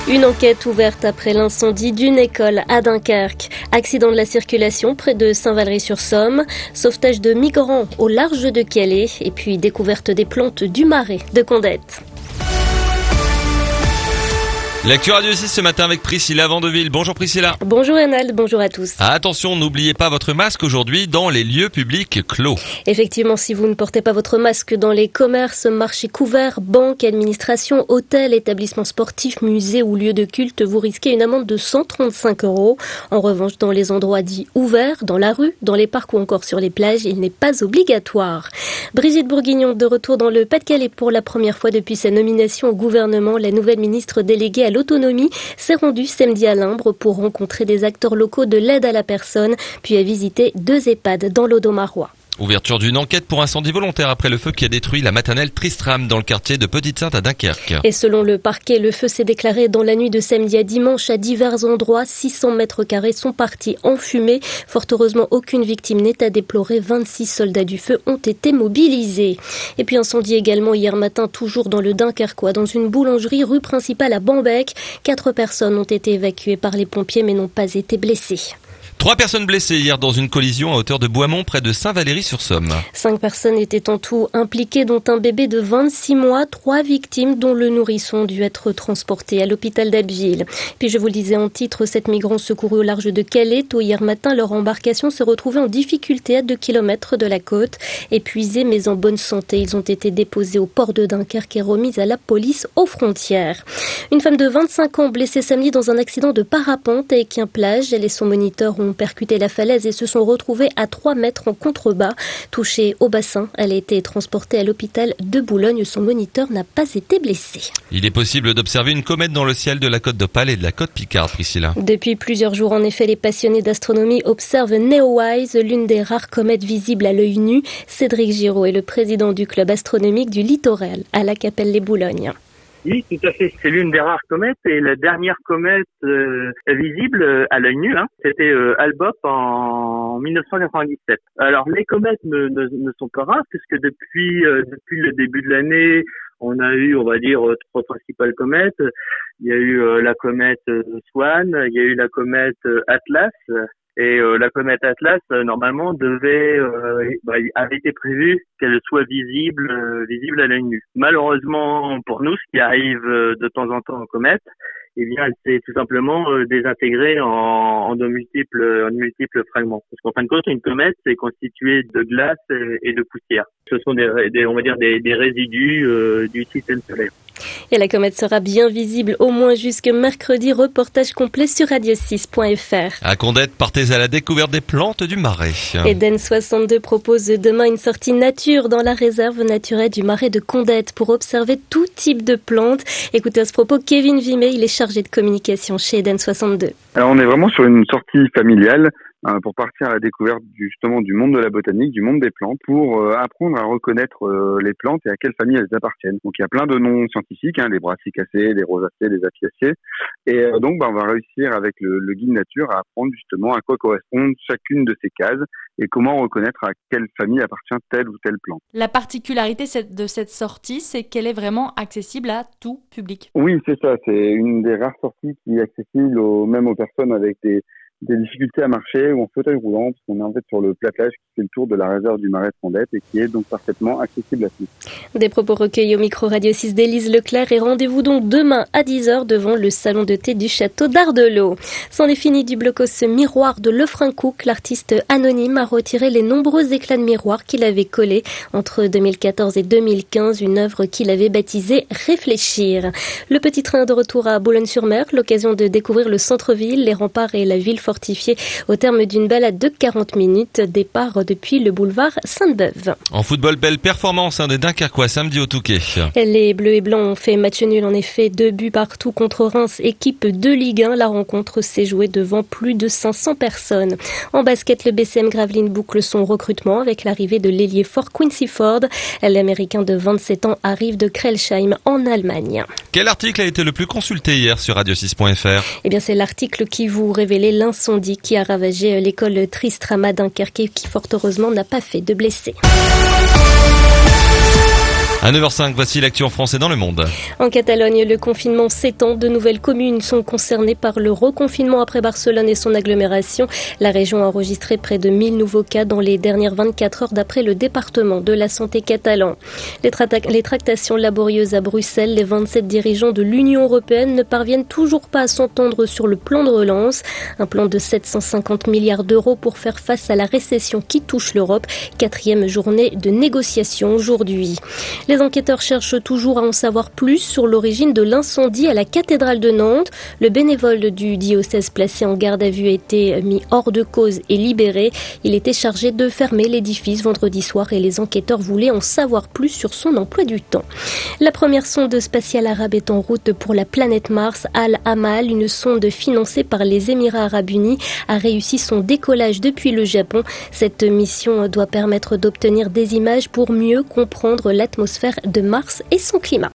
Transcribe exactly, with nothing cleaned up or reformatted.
Une enquête ouverte après l'incendie d'une école à Dunkerque. Accident de la circulation près de Saint-Valery-sur-Somme. Sauvetage de migrants au large de Calais. Et puis découverte des plantes du Marais de Condette. L'actu Radio six ce matin avec Priscilla Vandeville. Bonjour Priscilla. Bonjour Ronald, bonjour à tous. Ah, attention, n'oubliez pas votre masque aujourd'hui dans les lieux publics clos. Effectivement, si vous ne portez pas votre masque dans les commerces, marchés couverts, banques, administrations, hôtels, établissements sportifs, musées ou lieux de culte, vous risquez une amende de cent trente-cinq euros. En revanche, dans les endroits dits ouverts, dans la rue, dans les parcs ou encore sur les plages, il n'est pas obligatoire. Brigitte Bourguignon, de retour dans le Pas-de-Calais pour la première fois depuis sa nomination au gouvernement, la nouvelle ministre déléguée à l'autonomie s'est rendue samedi à Limbre pour rencontrer des acteurs locaux de l'aide à la personne, puis a visité deux EHPAD dans l'Audomarois. Ouverture d'une enquête pour incendie volontaire après le feu qui a détruit la maternelle Tristram dans le quartier de Petite-Sainte à Dunkerque. Et selon le parquet, le feu s'est déclaré dans la nuit de samedi à dimanche à divers endroits. six cents mètres carrés sont partis en fumée. Fort heureusement, aucune victime n'est à déplorer. vingt-six soldats du feu ont été mobilisés. Et puis incendie également hier matin, toujours dans le Dunkerquois, dans une boulangerie rue principale à Bambec. Quatre personnes ont été évacuées par les pompiers mais n'ont pas été blessées. Trois personnes blessées hier dans une collision à hauteur de Boismont près de Saint-Valery-sur-Somme. Cinq personnes étaient en tout impliquées, dont un bébé de vingt-six mois. Trois victimes dont le nourrisson ont dû être transporté à l'hôpital d'Abbeville. Puis je vous le disais en titre, sept migrants secourus au large de Calais. Tôt hier matin, leur embarcation se retrouvait en difficulté à deux kilomètres de la côte. Épuisés mais en bonne santé, ils ont été déposés au port de Dunkerque et remis à la police aux frontières. Une femme de vingt-cinq ans blessée samedi dans un accident de parapente à Équin-Plage. Elle et son moniteur ont percuté la falaise et se sont retrouvés à trois mètres en contrebas. Touchée au bassin, elle a été transportée à l'hôpital de Boulogne. Son moniteur n'a pas été blessé. Il est possible d'observer une comète dans le ciel de la côte d'Opale et de la côte Picarde, Priscilla. Depuis plusieurs jours, en effet, les passionnés d'astronomie observent Neowise, l'une des rares comètes visibles à l'œil nu. Cédric Giraud est le président du club astronomique du littoral à la Capelle-les-Boulognes. Oui, tout à fait. C'est l'une des rares comètes et la dernière comète euh, visible euh, à l'œil nu, hein, c'était euh, Albopp en mille neuf cent quatre-vingt-dix-sept. Alors les comètes ne, ne, ne sont pas rares puisque depuis euh, depuis le début de l'année, on a eu, on va dire, trois principales comètes. Il y a eu euh, la comète euh, Swan, il y a eu la comète euh, Atlas. Et euh, la comète Atlas, euh, normalement, devait, euh, bah, avait été prévu qu'elle soit visible, euh, visible à l'œil nu. Malheureusement pour nous, ce qui arrive euh, de temps en temps en comète, eh bien, elle s'est tout simplement euh, désintégrée en, en de multiples, en de multiples fragments. Parce qu'en fin de compte, une comète, c'est constitué de glace et, et de poussière. Ce sont des, des on va dire, des, des résidus euh, du système solaire. Et la comète sera bien visible au moins jusque mercredi. Reportage complet sur radio six point f r. À Condette, partez à la découverte des plantes du Marais. Eden soixante-deux propose demain une sortie nature dans la réserve naturelle du Marais de Condette pour observer tout type de plantes. Écoutez à ce propos Kevin Vimet, il est chargé de communication chez Eden soixante-deux. Alors on est vraiment sur une sortie familiale euh, pour partir à la découverte du, justement du monde de la botanique, du monde des plantes, pour euh, apprendre à reconnaître euh, les plantes et à quelle famille elles appartiennent. Donc il y a plein de noms scientifiques, hein, les brassicacées, les rosacées, les apiacées, et euh, donc bah, on va réussir avec le, le guide nature à apprendre justement à quoi correspondent chacune de ces cases et comment reconnaître à quelle famille appartient telle ou telle plante. La particularité de cette sortie, c'est qu'elle est vraiment accessible à tout public. Oui, c'est ça, c'est une des rares sorties qui est accessible aux, même aux personnes avec des des difficultés à marcher ou en fauteuil roulant, parce qu'on est en fait sur le platelage qui fait le tour de la réserve du Marais de Condette et qui est donc parfaitement accessible à tous. Des propos recueillis au micro Radio six d'Élise Leclerc et rendez-vous donc demain à dix heures devant le salon de thé du château d'Ardelot. C'en est fini du blocos miroir de Lefrancouc. L'artiste anonyme a retiré les nombreux éclats de miroir qu'il avait collés entre deux mille quatorze et deux mille quinze, une œuvre qu'il avait baptisée Réfléchir. Le petit train de retour à Boulogne-sur-Mer, l'occasion de découvrir le centre-ville, les remparts et la ville fortifié au terme d'une balade de quarante minutes. Départ depuis le boulevard Sainte-Beuve. En football, belle performance hein, des Dunkerquois samedi au Touquet. Les Bleus et Blancs ont fait match nul en effet, deux buts partout contre Reims, équipe de Ligue un. La rencontre s'est jouée devant plus de cinq cents personnes. En basket, le B C M Gravelines boucle son recrutement avec l'arrivée de l'ailier fort Quincy Ford. L'Américain de vingt-sept ans arrive de Krelsheim en Allemagne. Quel article a été le plus consulté hier sur radio six point f r? Eh bien, c'est l'article qui vous révélait l'incendie qui a ravagé l'école Tristram à Dunkerque et qui, fort heureusement, n'a pas fait de blessés. À neuf heures cinq, voici l'actu en français dans le monde. En Catalogne, le confinement s'étend. De nouvelles communes sont concernées par le reconfinement après Barcelone et son agglomération. La région a enregistré près de mille nouveaux cas dans les dernières vingt-quatre heures d'après le département de la santé catalan. Les, tra- les tractations laborieuses à Bruxelles, les vingt-sept dirigeants de l'Union européenne ne parviennent toujours pas à s'entendre sur le plan de relance. Un plan de sept cent cinquante milliards d'euros pour faire face à la récession qui touche l'Europe. Quatrième journée de négociation aujourd'hui. Les enquêteurs cherchent toujours à en savoir plus sur l'origine de l'incendie à la cathédrale de Nantes. Le bénévole du diocèse placé en garde à vue a été mis hors de cause et libéré. Il était chargé de fermer l'édifice vendredi soir et les enquêteurs voulaient en savoir plus sur son emploi du temps. La première sonde spatiale arabe est en route pour la planète Mars. Al-Amal, une sonde financée par les Émirats arabes unis, a réussi son décollage depuis le Japon. Cette mission doit permettre d'obtenir des images pour mieux comprendre l'atmosphère de Mars et son climat.